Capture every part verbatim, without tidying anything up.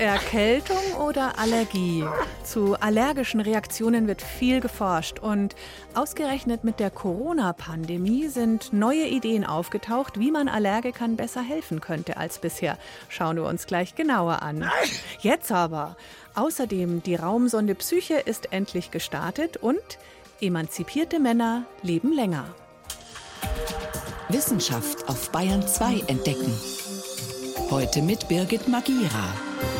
Erkältung oder Allergie? Zu allergischen Reaktionen wird viel geforscht und ausgerechnet mit der Corona-Pandemie sind neue Ideen aufgetaucht, wie man Allergikern besser helfen könnte als bisher. Schauen wir uns gleich genauer an. Jetzt aber. Außerdem, die Raumsonde Psyche ist endlich gestartet und emanzipierte Männer leben länger. Wissenschaft auf Bayern zwei entdecken. Heute mit Birgit Magira.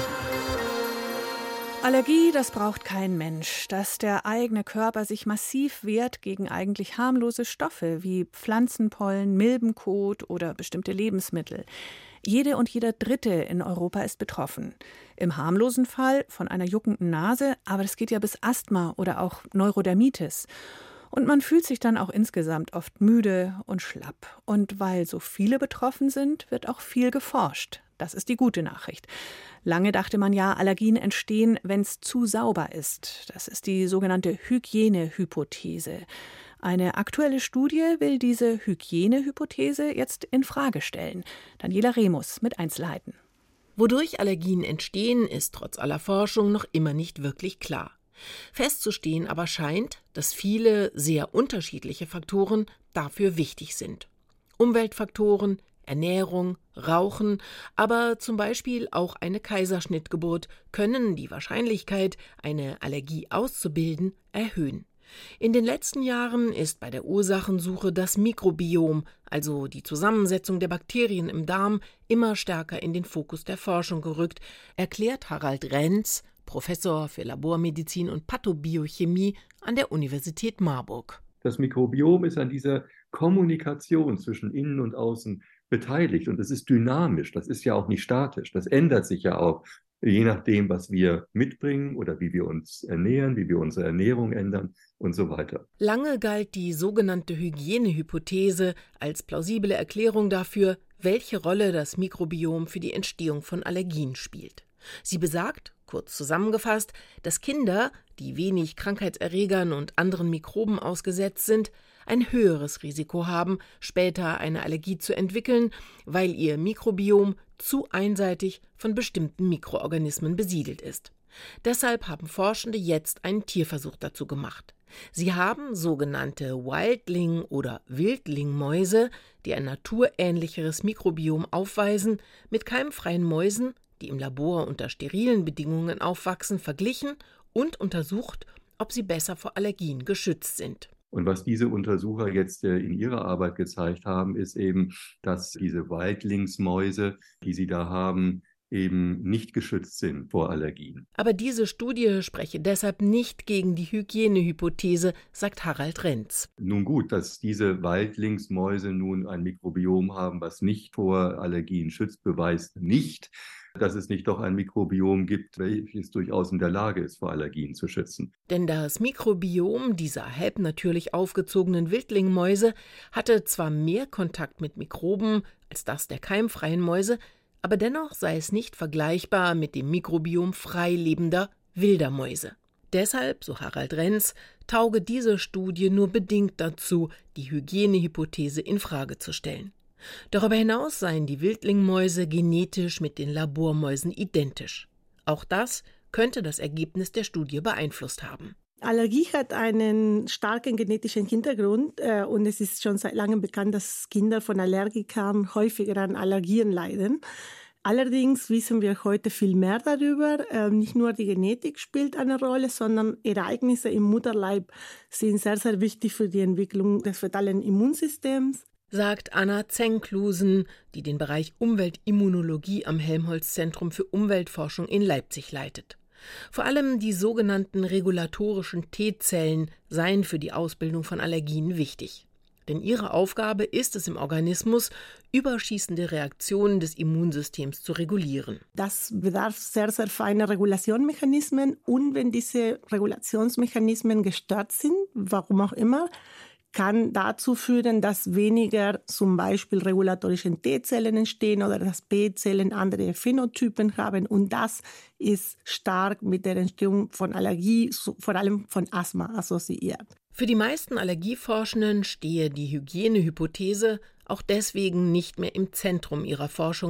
Allergie, das braucht kein Mensch. Dass der eigene Körper sich massiv wehrt gegen eigentlich harmlose Stoffe wie Pflanzenpollen, Milbenkot oder bestimmte Lebensmittel. Jede und jeder Dritte in Europa ist betroffen. Im harmlosen Fall von einer juckenden Nase, aber das geht ja bis Asthma oder auch Neurodermitis. Und man fühlt sich dann auch insgesamt oft müde und schlapp. Und weil so viele betroffen sind, wird auch viel geforscht. Das ist die gute Nachricht. Lange dachte man ja, Allergien entstehen, wenn es zu sauber ist. Das ist die sogenannte Hygienehypothese. Eine aktuelle Studie will diese Hygienehypothese jetzt in Frage stellen. Daniela Remus mit Einzelheiten. Wodurch Allergien entstehen, ist trotz aller Forschung noch immer nicht wirklich klar. Festzustehen aber scheint, dass viele sehr unterschiedliche Faktoren dafür wichtig sind. Umweltfaktoren, Ernährung, Rauchen, aber zum Beispiel auch eine Kaiserschnittgeburt können die Wahrscheinlichkeit, eine Allergie auszubilden, erhöhen. In den letzten Jahren ist bei der Ursachensuche das Mikrobiom, also die Zusammensetzung der Bakterien im Darm, immer stärker in den Fokus der Forschung gerückt, erklärt Harald Renz, Professor für Labormedizin und Pathobiochemie an der Universität Marburg. Das Mikrobiom ist an dieser Kommunikation zwischen Innen und Außen beteiligt und es ist dynamisch, das ist ja auch nicht statisch, das ändert sich ja auch, je nachdem, was wir mitbringen oder wie wir uns ernähren, wie wir unsere Ernährung ändern und so weiter. Lange galt die sogenannte Hygienehypothese als plausible Erklärung dafür, welche Rolle das Mikrobiom für die Entstehung von Allergien spielt. Sie besagt, kurz zusammengefasst, dass Kinder, die wenig Krankheitserregern und anderen Mikroben ausgesetzt sind, ein höheres Risiko haben, später eine Allergie zu entwickeln, weil ihr Mikrobiom zu einseitig von bestimmten Mikroorganismen besiedelt ist. Deshalb haben Forschende jetzt einen Tierversuch dazu gemacht. Sie haben sogenannte Wildling- oder Wildlingmäuse, die ein naturähnlicheres Mikrobiom aufweisen, mit keimfreien Mäusen, die im Labor unter sterilen Bedingungen aufwachsen, verglichen und untersucht, ob sie besser vor Allergien geschützt sind. Und was diese Untersucher jetzt äh, in ihrer Arbeit gezeigt haben, ist eben, dass diese Wildlingsmäuse, die sie da haben, eben nicht geschützt sind vor Allergien. Aber diese Studie spreche deshalb nicht gegen die Hygienehypothese, sagt Harald Renz. Nun gut, dass diese Wildlingsmäuse nun ein Mikrobiom haben, was nicht vor Allergien schützt, beweist nicht, dass es nicht doch ein Mikrobiom gibt, welches durchaus in der Lage ist, vor Allergien zu schützen. Denn das Mikrobiom dieser halbnatürlich aufgezogenen Wildlingmäuse hatte zwar mehr Kontakt mit Mikroben als das der keimfreien Mäuse, aber dennoch sei es nicht vergleichbar mit dem Mikrobiom frei lebender wilder Mäuse. Deshalb, so Harald Renz, tauge diese Studie nur bedingt dazu, die Hygienehypothese in Frage zu stellen. Darüber hinaus seien die Wildlingmäuse genetisch mit den Labormäusen identisch. Auch das könnte das Ergebnis der Studie beeinflusst haben. Allergie hat einen starken genetischen Hintergrund äh, und es ist schon seit langem bekannt, dass Kinder von Allergikern häufiger an Allergien leiden. Allerdings wissen wir heute viel mehr darüber. Äh, nicht nur die Genetik spielt eine Rolle, sondern Ereignisse im Mutterleib sind sehr, sehr wichtig für die Entwicklung des fetalen Immunsystems, sagt Anna Zengklusen, die den Bereich Umweltimmunologie am Helmholtz-Zentrum für Umweltforschung in Leipzig leitet. Vor allem die sogenannten regulatorischen T-Zellen seien für die Ausbildung von Allergien wichtig. Denn ihre Aufgabe ist es im Organismus, überschießende Reaktionen des Immunsystems zu regulieren. Das bedarf sehr, sehr feiner Regulationsmechanismen und wenn diese Regulationsmechanismen gestört sind, warum auch immer, kann dazu führen, dass weniger zum Beispiel regulatorische T-Zellen entstehen oder dass B-Zellen andere Phänotypen haben. Und das ist stark mit der Entstehung von Allergie, vor allem von Asthma, assoziiert. Für die meisten Allergieforschenden stehe die Hygienehypothese auch deswegen nicht mehr im Zentrum ihrer Forschungen,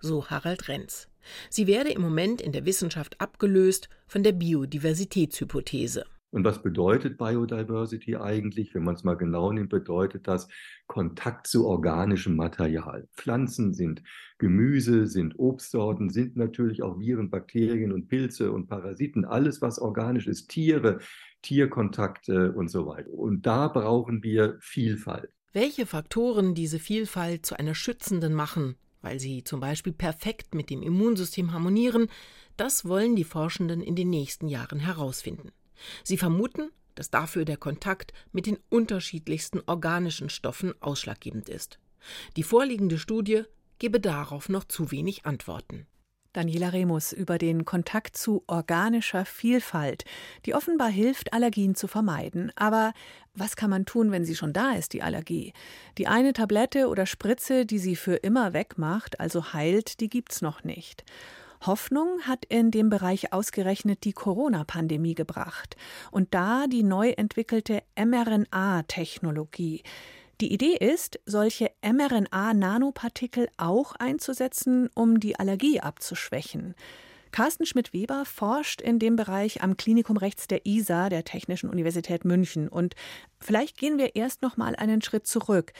so Harald Renz. Sie werde im Moment in der Wissenschaft abgelöst von der Biodiversitätshypothese. Und was bedeutet Biodiversity eigentlich? Wenn man es mal genau nimmt, bedeutet das Kontakt zu organischem Material. Pflanzen sind Gemüse, sind Obstsorten, sind natürlich auch Viren, Bakterien und Pilze und Parasiten. Alles, was organisch ist, Tiere, Tierkontakte und so weiter. Und da brauchen wir Vielfalt. Welche Faktoren diese Vielfalt zu einer schützenden machen, weil sie zum Beispiel perfekt mit dem Immunsystem harmonieren, das wollen die Forschenden in den nächsten Jahren herausfinden. Sie vermuten, dass dafür der Kontakt mit den unterschiedlichsten organischen Stoffen ausschlaggebend ist. Die vorliegende Studie gebe darauf noch zu wenig Antworten. Daniela Remus über den Kontakt zu organischer Vielfalt, die offenbar hilft, Allergien zu vermeiden. Aber was kann man tun, wenn sie schon da ist, die Allergie? Die eine Tablette oder Spritze, die sie für immer wegmacht, also heilt, die gibt's noch nicht. Hoffnung hat in dem Bereich ausgerechnet die Corona-Pandemie gebracht und da die neu entwickelte mRNA-Technologie. Die Idee ist, solche mRNA-Nanopartikel auch einzusetzen, um die Allergie abzuschwächen. Carsten Schmidt-Weber forscht in dem Bereich am Klinikum Rechts der I S A, der Technischen Universität München. Und vielleicht gehen wir erst noch mal einen Schritt zurück.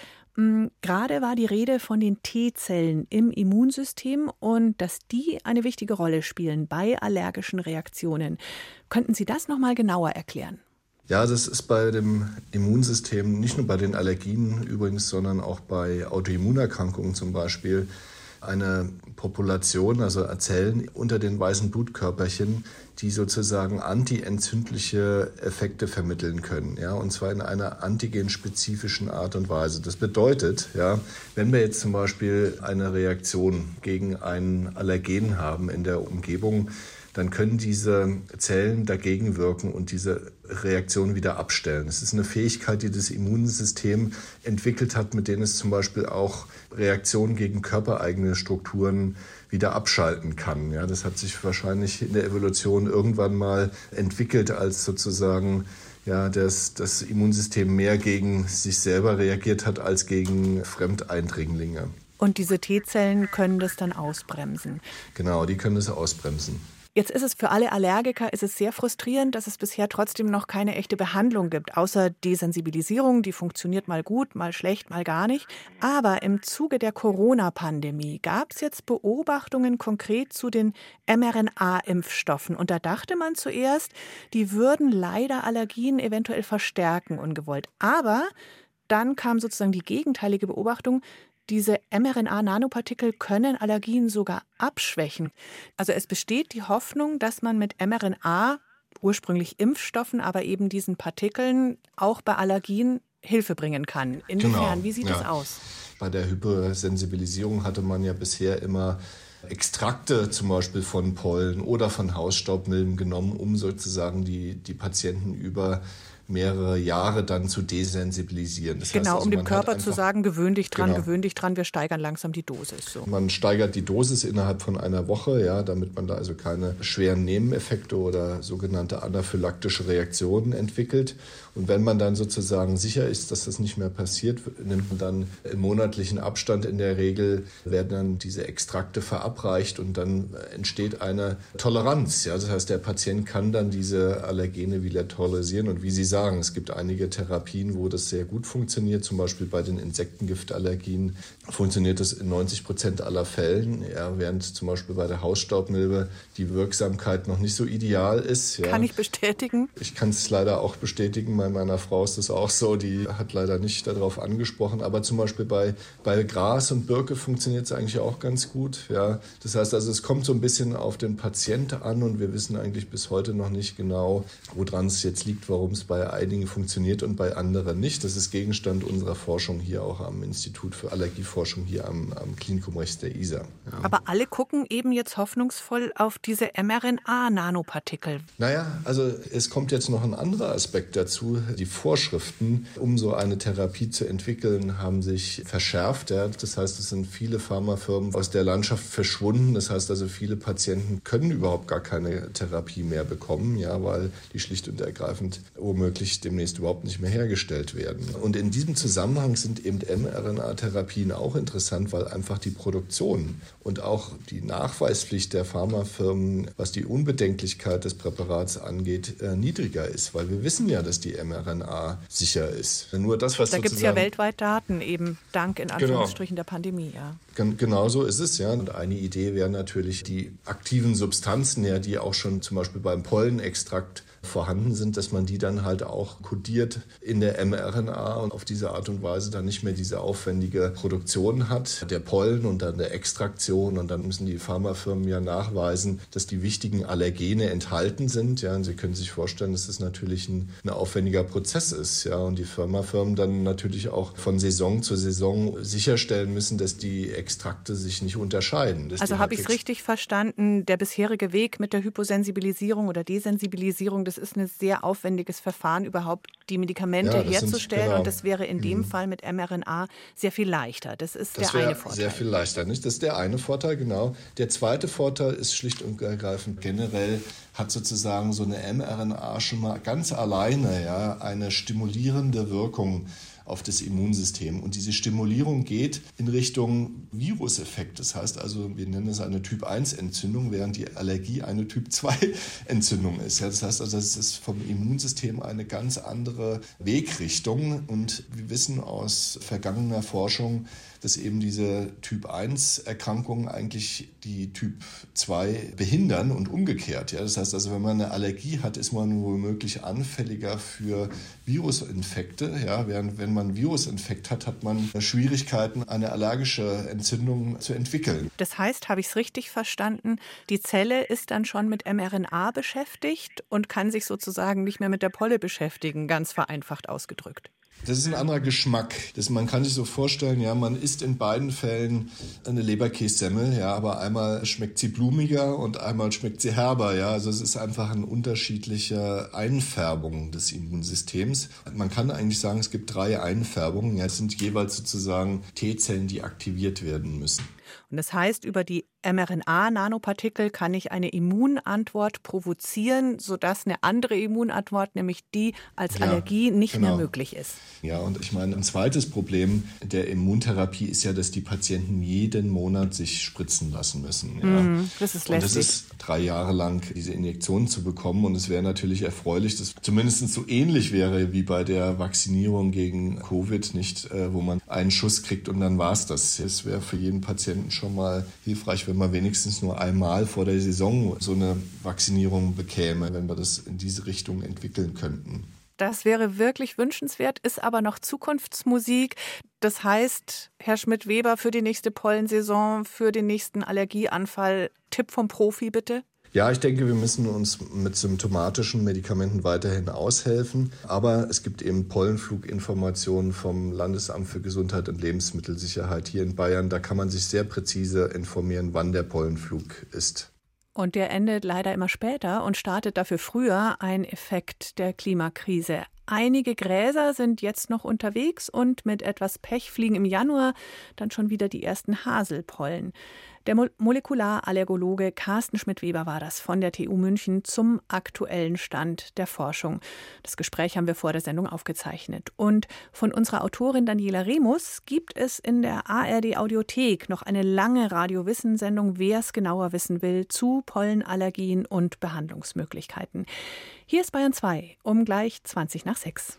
Gerade war die Rede von den T-Zellen im Immunsystem und dass die eine wichtige Rolle spielen bei allergischen Reaktionen. Könnten Sie das noch mal genauer erklären? Ja, das ist bei dem Immunsystem, nicht nur bei den Allergien übrigens, sondern auch bei Autoimmunerkrankungen zum Beispiel, eine Population, also Zellen unter den weißen Blutkörperchen, die sozusagen antientzündliche Effekte vermitteln können, ja, und zwar in einer antigenspezifischen Art und Weise. Das bedeutet, ja, wenn wir jetzt zum Beispiel eine Reaktion gegen ein Allergen haben in der Umgebung, dann können diese Zellen dagegen wirken und diese Reaktion wieder abstellen. Das ist eine Fähigkeit, die das Immunsystem entwickelt hat, mit denen es zum Beispiel auch Reaktionen gegen körpereigene Strukturen wieder abschalten kann. Ja, das hat sich wahrscheinlich in der Evolution irgendwann mal entwickelt, als sozusagen ja, das, das Immunsystem mehr gegen sich selber reagiert hat als gegen Fremdeindringlinge. Und diese T-Zellen können das dann ausbremsen? Genau, die können das ausbremsen. Jetzt ist es für alle Allergiker ist es sehr frustrierend, dass es bisher trotzdem noch keine echte Behandlung gibt, außer Desensibilisierung, die funktioniert mal gut, mal schlecht, mal gar nicht. Aber im Zuge der Corona-Pandemie gab es jetzt Beobachtungen konkret zu den mRNA-Impfstoffen. Und da dachte man zuerst, die würden leider Allergien eventuell verstärken, ungewollt. Aber dann kam sozusagen die gegenteilige Beobachtung, diese mRNA-Nanopartikel können Allergien sogar abschwächen. Also es besteht die Hoffnung, dass man mit mRNA, ursprünglich Impfstoffen, aber eben diesen Partikeln, auch bei Allergien Hilfe bringen kann. Inwiefern, genau, wie sieht ja. das aus? Bei der Hypersensibilisierung hatte man ja bisher immer Extrakte zum Beispiel von Pollen oder von Hausstaubmilben genommen, um sozusagen die, die Patienten über mehrere Jahre dann zu desensibilisieren. Das genau, heißt also, um dem Körper einfach, zu sagen, gewöhn dich dran, genau. gewöhn dich dran, wir steigern langsam die Dosis. So. Man steigert die Dosis innerhalb von einer Woche, ja, damit man da also keine schweren Nebeneffekte oder sogenannte anaphylaktische Reaktionen entwickelt. Und wenn man dann sozusagen sicher ist, dass das nicht mehr passiert, nimmt man dann im monatlichen Abstand in der Regel, werden dann diese Extrakte verabreicht und dann entsteht eine Toleranz. Ja? Das heißt, der Patient kann dann diese Allergene wieder tolerisieren. Und wie Sie sagen, es gibt einige Therapien, wo das sehr gut funktioniert. Zum Beispiel bei den Insektengiftallergien funktioniert das in neunzig Prozent aller Fällen, ja, während zum Beispiel bei der Hausstaubmilbe die Wirksamkeit noch nicht so ideal ist. Ja. Kann ich bestätigen? Ich kann es leider auch bestätigen. Bei meiner Frau ist das auch so. Die hat leider nicht darauf angesprochen. Aber zum Beispiel bei, bei Gras und Birke funktioniert es eigentlich auch ganz gut. Ja. Das heißt also, es kommt so ein bisschen auf den Patienten an und wir wissen eigentlich bis heute noch nicht genau, woran es jetzt liegt, warum es bei einigen funktioniert und bei anderen nicht. Das ist Gegenstand unserer Forschung hier auch am Institut für Allergieforschung hier am, am Klinikum Rechts der I S A. Ja. Aber alle gucken eben jetzt hoffnungsvoll auf diese mRNA-Nanopartikel. Naja, also es kommt jetzt noch ein anderer Aspekt dazu. Die Vorschriften, um so eine Therapie zu entwickeln, haben sich verschärft. Ja. Das heißt, es sind viele Pharmafirmen aus der Landschaft verschwunden. Das heißt also, viele Patienten können überhaupt gar keine Therapie mehr bekommen, ja, weil die schlicht und ergreifend womöglich eigentlich demnächst überhaupt nicht mehr hergestellt werden. Und in diesem Zusammenhang sind eben mRNA-Therapien auch interessant, weil einfach die Produktion und auch die Nachweispflicht der Pharmafirmen, was die Unbedenklichkeit des Präparats angeht, äh, niedriger ist. Weil wir wissen ja, dass die mRNA sicher ist. Nur das, was da gibt es ja weltweit Daten, eben dank in Anführungsstrichen genau. der Pandemie. Ja. Gen- genau so ist es, ja. Und eine Idee wäre natürlich die aktiven Substanzen, ja, die auch schon zum Beispiel beim Pollenextrakt vorhanden sind, dass man die dann halt auch kodiert in der mRNA und auf diese Art und Weise dann nicht mehr diese aufwendige Produktion hat, der Pollen und dann der Extraktion. Und dann müssen die Pharmafirmen ja nachweisen, dass die wichtigen Allergene enthalten sind. Ja, und Sie können sich vorstellen, dass das natürlich ein, ein aufwendiger Prozess ist. Ja, und die Pharmafirmen dann natürlich auch von Saison zu Saison sicherstellen müssen, dass die Extrakte sich nicht unterscheiden. Also habe ich es richtig verstanden, der bisherige Weg mit der Hyposensibilisierung oder Desensibilisierung, das ist ein sehr aufwendiges Verfahren, überhaupt die Medikamente ja, herzustellen. Sind, genau. Und das wäre in dem mhm. Fall mit mRNA sehr viel leichter. Das ist das der eine Vorteil. Sehr viel leichter, nicht? Das ist der eine Vorteil, genau. Der zweite Vorteil ist schlicht und ergreifend generell hat sozusagen so eine mRNA schon mal ganz alleine ja, eine stimulierende Wirkung auf das Immunsystem. Und diese Stimulierung geht in Richtung Viruseffekt. Das heißt also, wir nennen es eine Typ eins Entzündung, während die Allergie eine Typ zwei Entzündung ist. Ja, das heißt also, das ist vom Immunsystem eine ganz andere Wegrichtung. Und wir wissen aus vergangener Forschung, dass eben diese Typ eins Erkrankungen eigentlich die Typ zwei behindern und umgekehrt. Ja? Das heißt also, wenn man eine Allergie hat, ist man womöglich anfälliger für Virusinfekte. Ja? Während wenn man einen Virusinfekt hat, hat man Schwierigkeiten, eine allergische Entzündung zu entwickeln. Das heißt, habe ich es richtig verstanden, die Zelle ist dann schon mit mRNA beschäftigt und kann sich sozusagen nicht mehr mit der Polle beschäftigen, ganz vereinfacht ausgedrückt. Das ist ein anderer Geschmack. Das, man kann sich so vorstellen, ja, man isst in beiden Fällen eine Leberkässemmel, ja, aber einmal schmeckt sie blumiger und einmal schmeckt sie herber, ja. Also es ist einfach eine unterschiedliche Einfärbung des Immunsystems. Man kann eigentlich sagen, es gibt drei Einfärbungen. Ja, es sind jeweils sozusagen T-Zellen, die aktiviert werden müssen. Und das heißt, über die mRNA-Nanopartikel kann ich eine Immunantwort provozieren, sodass eine andere Immunantwort, nämlich die als ja, Allergie, nicht genau. mehr möglich ist. Ja, und ich meine, ein zweites Problem der Immuntherapie ist ja, dass die Patienten jeden Monat sich spritzen lassen müssen. Ja. Mm, das ist lästig. Und das ist drei Jahre lang diese Injektion zu bekommen. Und es wäre natürlich erfreulich, dass zumindest so ähnlich wäre wie bei der Vaccinierung gegen Covid, nicht, wo man einen Schuss kriegt und dann war es das. Es wäre für jeden Patienten schon mal hilfreich, wenn man wenigstens nur einmal vor der Saison so eine Vaccinierung bekäme, wenn wir das in diese Richtung entwickeln könnten. Das wäre wirklich wünschenswert, ist aber noch Zukunftsmusik. Das heißt, Herr Schmidt-Weber, für die nächste Pollensaison, für den nächsten Allergieanfall, Tipp vom Profi bitte? Ja, ich denke, wir müssen uns mit symptomatischen Medikamenten weiterhin aushelfen. Aber es gibt eben Pollenfluginformationen vom Landesamt für Gesundheit und Lebensmittelsicherheit hier in Bayern. Da kann man sich sehr präzise informieren, wann der Pollenflug ist. Und der endet leider immer später und startet dafür früher, ein Effekt der Klimakrise. Einige Gräser sind jetzt noch unterwegs und mit etwas Pech fliegen im Januar dann schon wieder die ersten Haselpollen. Der Mo- Molekularallergologe Carsten Schmidt-Weber war das von der T U München zum aktuellen Stand der Forschung. Das Gespräch haben wir vor der Sendung aufgezeichnet. Und von unserer Autorin Daniela Remus gibt es in der A R D-Audiothek noch eine lange Radio-Wissen-Sendung, wer es genauer wissen will, zu Pollenallergien und Behandlungsmöglichkeiten. Hier ist Bayern zwei, um gleich zwanzig nach sechs.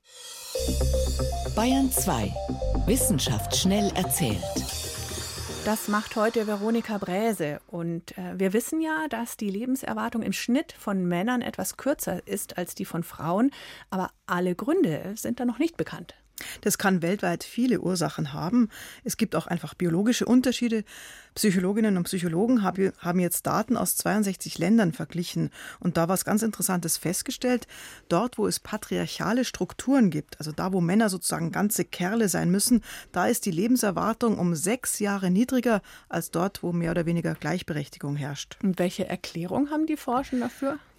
Bayern zwei. Wissenschaft schnell erzählt. Das macht heute Veronika Bräse. Und äh, wir wissen ja, dass die Lebenserwartung im Schnitt von Männern etwas kürzer ist als die von Frauen. Aber alle Gründe sind da noch nicht bekannt. Das kann weltweit viele Ursachen haben. Es gibt auch einfach biologische Unterschiede. Psychologinnen und Psychologen haben jetzt Daten aus zweiundsechzig Ländern verglichen und da was ganz Interessantes festgestellt. Dort, wo es patriarchale Strukturen gibt, also da, wo Männer sozusagen ganze Kerle sein müssen, da ist die Lebenserwartung um sechs Jahre niedriger als dort, wo mehr oder weniger Gleichberechtigung herrscht. Und welche Erklärung haben die Forschenden dafür?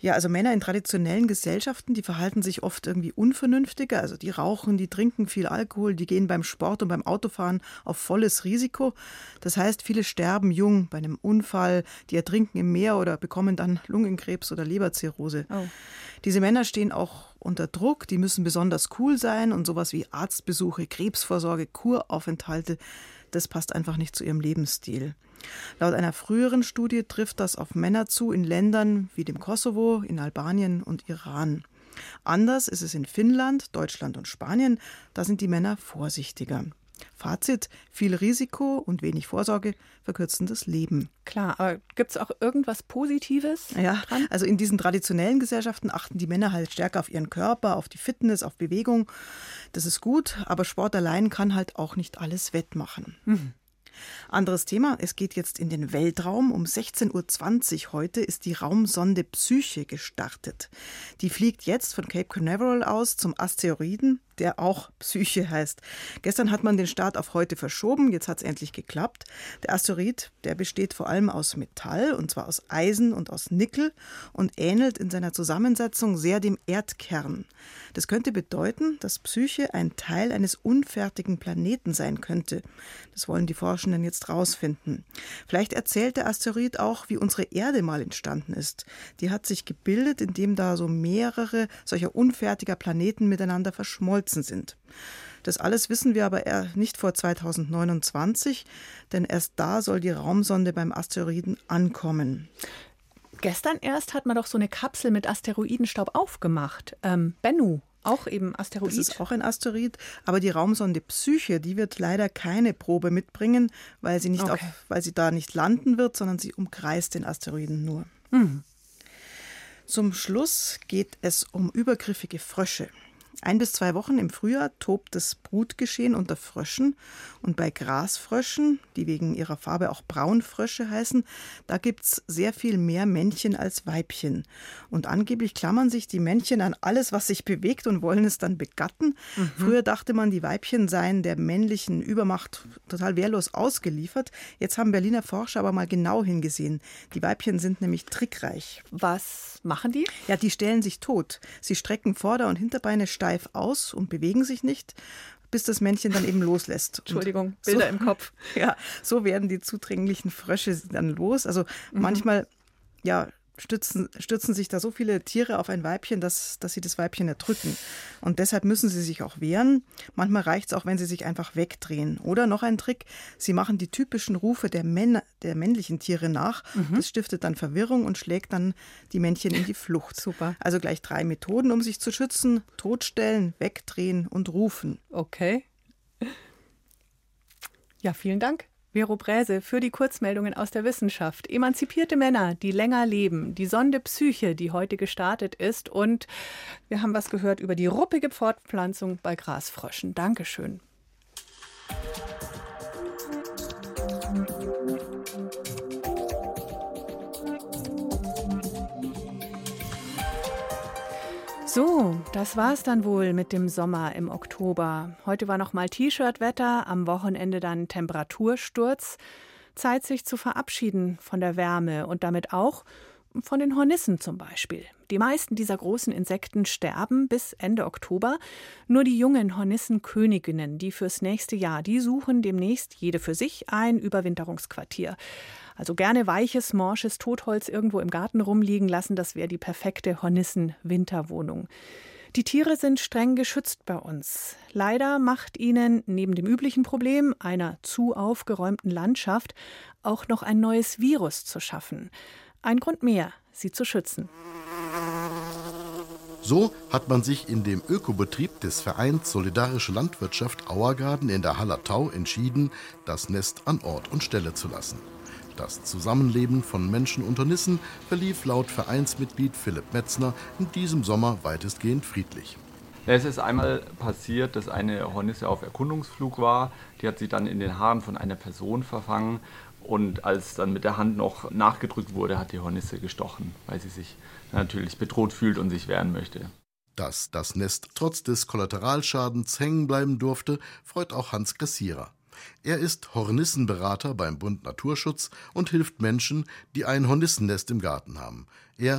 Ja, also Männer in traditionellen Gesellschaften, die verhalten sich oft irgendwie unvernünftiger. Also die rauchen, die trinken viel Alkohol, die gehen beim Sport und beim Autofahren auf volles Risiko. Das heißt, viele sterben jung bei einem Unfall, die ertrinken im Meer oder bekommen dann Lungenkrebs oder Leberzirrhose. Oh. Diese Männer stehen auch unter Druck, die müssen besonders cool sein und sowas wie Arztbesuche, Krebsvorsorge, Kuraufenthalte, das passt einfach nicht zu ihrem Lebensstil. Laut einer früheren Studie trifft das auf Männer zu in Ländern wie dem Kosovo, in Albanien und Iran. Anders ist es in Finnland, Deutschland und Spanien. Da sind die Männer vorsichtiger. Fazit: viel Risiko und wenig Vorsorge verkürzen das Leben. Klar, aber gibt es auch irgendwas Positives ja, dran? Also in diesen traditionellen Gesellschaften achten die Männer halt stärker auf ihren Körper, auf die Fitness, auf Bewegung. Das ist gut, aber Sport allein kann halt auch nicht alles wettmachen. Mhm. Anderes Thema, es geht jetzt in den Weltraum. Um sechzehn Uhr zwanzig heute ist die Raumsonde Psyche gestartet. Die fliegt jetzt von Cape Canaveral aus zum Asteroiden, der auch Psyche heißt. Gestern hat man den Start auf heute verschoben, jetzt hat es endlich geklappt. Der Asteroid, der besteht vor allem aus Metall, und zwar aus Eisen und aus Nickel und ähnelt in seiner Zusammensetzung sehr dem Erdkern. Das könnte bedeuten, dass Psyche ein Teil eines unfertigen Planeten sein könnte. Das wollen die Forschenden jetzt rausfinden. Vielleicht erzählt der Asteroid auch, wie unsere Erde mal entstanden ist. Die hat sich gebildet, indem da so mehrere solcher unfertiger Planeten miteinander verschmolzen sind. Das alles wissen wir aber eher nicht vor zweitausendneunundzwanzig, denn erst da soll die Raumsonde beim Asteroiden ankommen. Gestern erst hat man doch so eine Kapsel mit Asteroidenstaub aufgemacht. Ähm, Bennu, auch eben Asteroid. Das ist auch ein Asteroid, aber die Raumsonde Psyche, die wird leider keine Probe mitbringen, weil sie, nicht okay. auf, weil sie da nicht landen wird, sondern sie umkreist den Asteroiden nur. Mhm. Zum Schluss geht es um übergriffige Frösche. Ein bis zwei Wochen im Frühjahr tobt das Brutgeschehen unter Fröschen. Und bei Grasfröschen, die wegen ihrer Farbe auch Braunfrösche heißen, da gibt es sehr viel mehr Männchen als Weibchen. Und angeblich klammern sich die Männchen an alles, was sich bewegt, und wollen es dann begatten. Mhm. Früher dachte man, die Weibchen seien der männlichen Übermacht total wehrlos ausgeliefert. Jetzt haben Berliner Forscher aber mal genau hingesehen. Die Weibchen sind nämlich trickreich. Was machen die? Ja, die stellen sich tot. Sie strecken Vorder- und Hinterbeine steif aus und bewegen sich nicht, bis das Männchen dann eben loslässt. Entschuldigung, und Bilder so, im Kopf. Ja, so werden die zudringlichen Frösche dann los. Also mhm. manchmal, ja, stützen, stürzen sich da so viele Tiere auf ein Weibchen, dass, dass sie das Weibchen erdrücken. Und deshalb müssen sie sich auch wehren. Manchmal reicht es auch, wenn sie sich einfach wegdrehen. Oder noch ein Trick, sie machen die typischen Rufe der, Männer, der männlichen Tiere nach. Mhm. Das stiftet dann Verwirrung und schlägt dann die Männchen in die Flucht. Super. Also gleich drei Methoden, um sich zu schützen: totstellen, wegdrehen und rufen. Okay. Ja, vielen Dank, Vero Bräse, für die Kurzmeldungen aus der Wissenschaft. Emanzipierte Männer, die länger leben. Die Sonde Psyche, die heute gestartet ist. Und wir haben was gehört über die ruppige Fortpflanzung bei Grasfröschen. Dankeschön. So, das war's dann wohl mit dem Sommer im Oktober. Heute war noch mal T-Shirt-Wetter, am Wochenende dann Temperatursturz. Zeit, sich zu verabschieden von der Wärme und damit auch von den Hornissen zum Beispiel. Die meisten dieser großen Insekten sterben bis Ende Oktober. Nur die jungen Hornissenköniginnen, die fürs nächste Jahr, die suchen demnächst jede für sich ein Überwinterungsquartier. Also gerne weiches, morsches Totholz irgendwo im Garten rumliegen lassen, das wäre die perfekte Hornissen-Winterwohnung. Die Tiere sind streng geschützt bei uns. Leider macht ihnen neben dem üblichen Problem einer zu aufgeräumten Landschaft auch noch ein neues Virus zu schaffen. Ein Grund mehr, sie zu schützen. So hat man sich in dem Ökobetrieb des Vereins Solidarische Landwirtschaft Auergaden in der Hallertau entschieden, das Nest an Ort und Stelle zu lassen. Das Zusammenleben von Menschen und Hornissen verlief laut Vereinsmitglied Philipp Metzner in diesem Sommer weitestgehend friedlich. Es ist einmal passiert, dass eine Hornisse auf Erkundungsflug war. Die hat sich dann in den Haaren von einer Person verfangen. Und als dann mit der Hand noch nachgedrückt wurde, hat die Hornisse gestochen, weil sie sich natürlich bedroht fühlt und sich wehren möchte. Dass das Nest trotz des Kollateralschadens hängen bleiben durfte, freut auch Hans Kassierer. Er ist Hornissenberater beim Bund Naturschutz und hilft Menschen, die ein Hornissennest im Garten haben. Er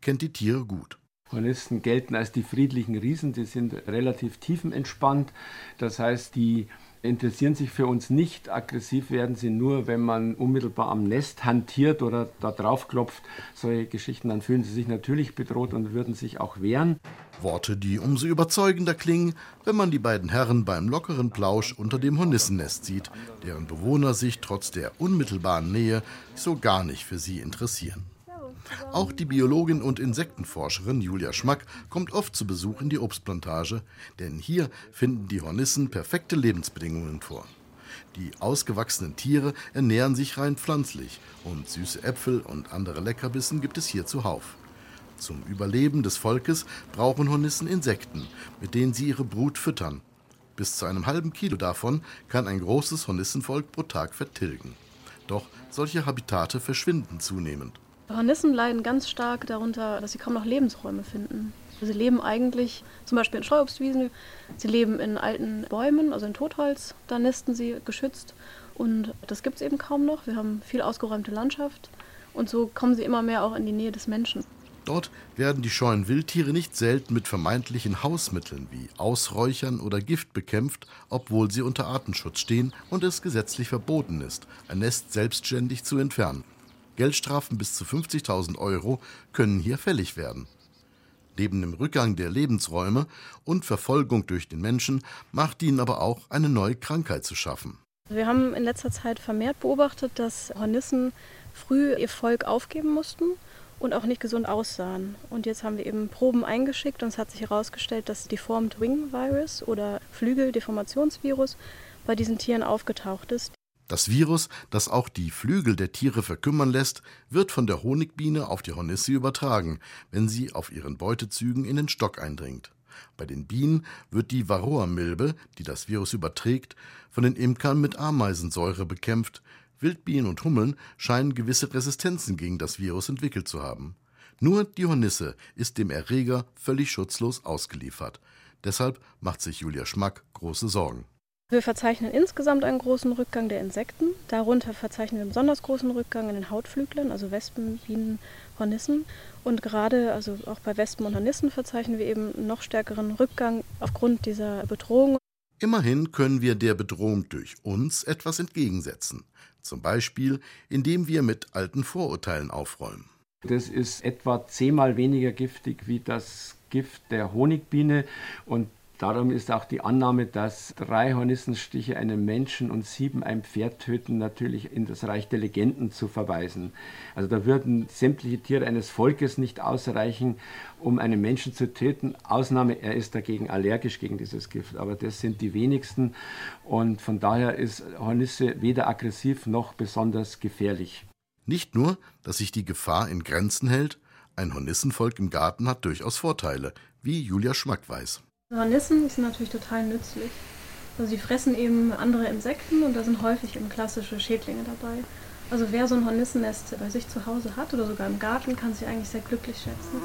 kennt die Tiere gut. Hornissen gelten als die friedlichen Riesen, die sind relativ tiefenentspannt. Das heißt, die interessieren sich für uns nicht. Aggressiv werden sie nur, wenn man unmittelbar am Nest hantiert oder da drauf klopft. Solche Geschichten, dann fühlen sie sich natürlich bedroht und würden sich auch wehren. Worte, die umso überzeugender klingen, wenn man die beiden Herren beim lockeren Plausch unter dem Hornissennest sieht, deren Bewohner sich trotz der unmittelbaren Nähe so gar nicht für sie interessieren. Auch die Biologin und Insektenforscherin Julia Schmack kommt oft zu Besuch in die Obstplantage, denn hier finden die Hornissen perfekte Lebensbedingungen vor. Die ausgewachsenen Tiere ernähren sich rein pflanzlich und süße Äpfel und andere Leckerbissen gibt es hier zuhauf. Zum Überleben des Volkes brauchen Hornissen Insekten, mit denen sie ihre Brut füttern. Bis zu einem halben Kilo davon kann ein großes Hornissenvolk pro Tag vertilgen. Doch solche Habitate verschwinden zunehmend. Hornissen leiden ganz stark darunter, dass sie kaum noch Lebensräume finden. Sie leben eigentlich zum Beispiel in Streuobstwiesen, sie leben in alten Bäumen, also in Totholz, da nisten sie geschützt und das gibt es eben kaum noch. Wir haben viel ausgeräumte Landschaft und so kommen sie immer mehr auch in die Nähe des Menschen. Dort werden die scheuen Wildtiere nicht selten mit vermeintlichen Hausmitteln wie Ausräuchern oder Gift bekämpft, obwohl sie unter Artenschutz stehen und es gesetzlich verboten ist, ein Nest selbstständig zu entfernen. Geldstrafen bis zu fünfzigtausend Euro können hier fällig werden. Neben dem Rückgang der Lebensräume und Verfolgung durch den Menschen macht ihnen aber auch eine neue Krankheit zu schaffen. Wir haben in letzter Zeit vermehrt beobachtet, dass Hornissen früh ihr Volk aufgeben mussten und auch nicht gesund aussahen. Und jetzt haben wir eben Proben eingeschickt und es hat sich herausgestellt, dass Deformed Wing Virus oder Flügeldeformationsvirus bei diesen Tieren aufgetaucht ist. Das Virus, das auch die Flügel der Tiere verkümmern lässt, wird von der Honigbiene auf die Hornisse übertragen, wenn sie auf ihren Beutezügen in den Stock eindringt. Bei den Bienen wird die Varroa-Milbe, die das Virus überträgt, von den Imkern mit Ameisensäure bekämpft. Wildbienen und Hummeln scheinen gewisse Resistenzen gegen das Virus entwickelt zu haben. Nur die Hornisse ist dem Erreger völlig schutzlos ausgeliefert. Deshalb macht sich Julia Schmack große Sorgen. Wir verzeichnen insgesamt einen großen Rückgang der Insekten. Darunter verzeichnen wir einen besonders großen Rückgang in den Hautflüglern, also Wespen, Bienen, Hornissen. Und gerade also auch bei Wespen und Hornissen verzeichnen wir eben einen noch stärkeren Rückgang aufgrund dieser Bedrohung. Immerhin können wir der Bedrohung durch uns etwas entgegensetzen. Zum Beispiel, indem wir mit alten Vorurteilen aufräumen. Das ist etwa zehnmal weniger giftig wie das Gift der Honigbiene und darum ist auch die Annahme, dass drei Hornissenstiche einen Menschen und sieben ein Pferd töten, natürlich in das Reich der Legenden zu verweisen. Also da würden sämtliche Tiere eines Volkes nicht ausreichen, um einen Menschen zu töten. Ausnahme, er ist dagegen allergisch gegen dieses Gift, aber das sind die wenigsten. Und von daher ist Hornisse weder aggressiv noch besonders gefährlich. Nicht nur, dass sich die Gefahr in Grenzen hält, ein Hornissenvolk im Garten hat durchaus Vorteile, wie Julia Schmack weiß. Hornissen sind natürlich total nützlich. Also sie fressen eben andere Insekten und da sind häufig eben klassische Schädlinge dabei. Also wer so ein Hornissennest bei sich zu Hause hat oder sogar im Garten, kann sich eigentlich sehr glücklich schätzen.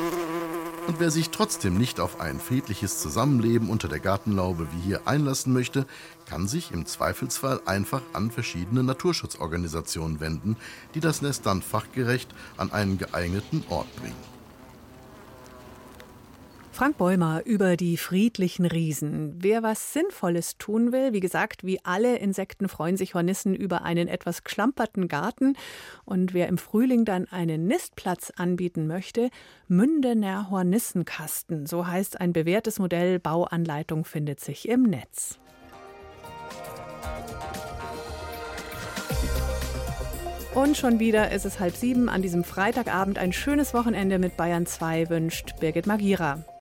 Und wer sich trotzdem nicht auf ein friedliches Zusammenleben unter der Gartenlaube wie hier einlassen möchte, kann sich im Zweifelsfall einfach an verschiedene Naturschutzorganisationen wenden, die das Nest dann fachgerecht an einen geeigneten Ort bringen. Frank Bäumer über die friedlichen Riesen. Wer was Sinnvolles tun will, wie gesagt, wie alle Insekten freuen sich Hornissen über einen etwas geschlamperten Garten. Und wer im Frühling dann einen Nistplatz anbieten möchte, Mündener Hornissenkasten. So heißt ein bewährtes Modell. Bauanleitung findet sich im Netz. Und schon wieder ist es halb sieben. An diesem Freitagabend ein schönes Wochenende mit Bayern zwei wünscht Birgit Magira.